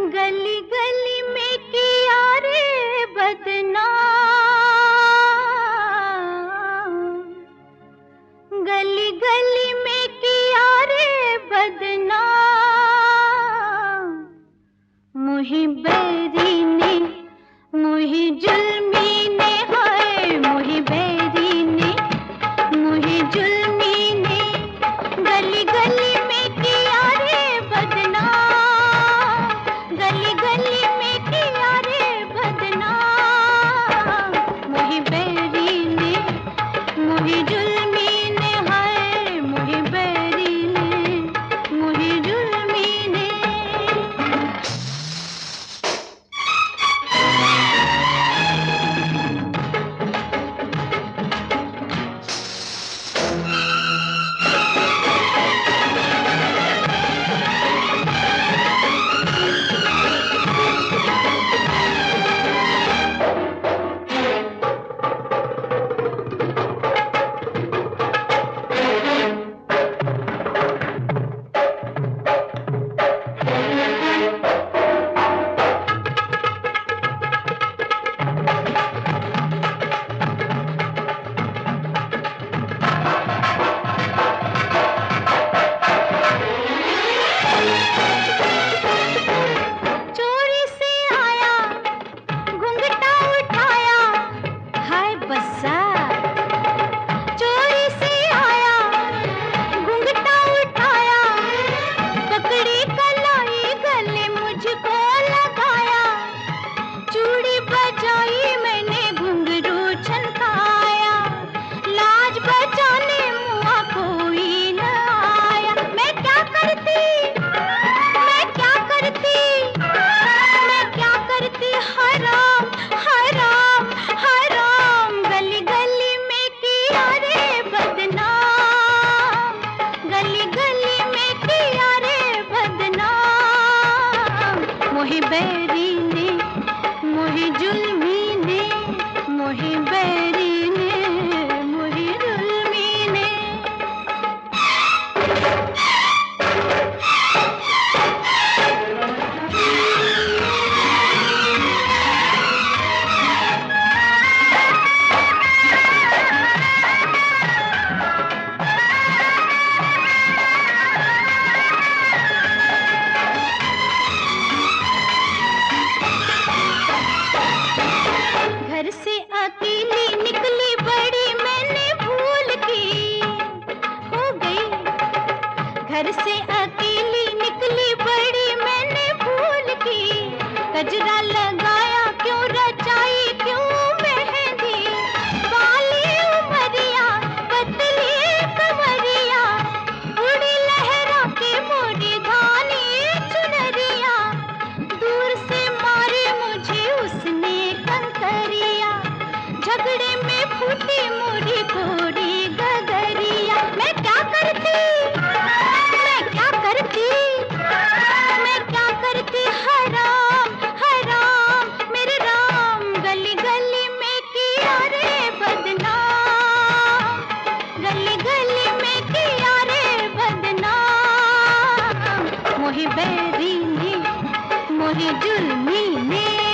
गली गली में किया रे बदनाम, गली गली में किया रे बदनाम। मुही बैरी ने, मुही जुल्मी ने, हाय मुही बैरी ने, मुही जुल्मी ने, गली गली में किया रे बदनाम, गली गली में किया रे बदनाम। मुही बैरी ने, मुही जुल्मी ने, हाय मुही बैरी ने, मुही जुल्मी ने। मोही बैरी ने, मोही जुल्मी ने, मोही बैरी ने, मोही जुल्मी ने। घर से अकेली निकली बड़ी मैंने भूल की हो गई, घर से अकेली निकली बड़ी मैंने भूल की। गजरा लगाया क्यों, रचाई क्यों मेहंदी, बाली उमरिया पतली कमरिया, उड़ी लहरा के मोरी धानी चुनरिया। दूर से मारे मुझे उसने कंकरिया, झगड़े में फूटी मोरी गोरी गगरिया। मैं क्या करती, मैं क्या करती, मैं क्या करती, हराम हराम मेरे राम। गली गली में किया रे बदनाम, गली गली में किया रे बदनाम। मोही बैरी ने, मोही जुल्मी ने।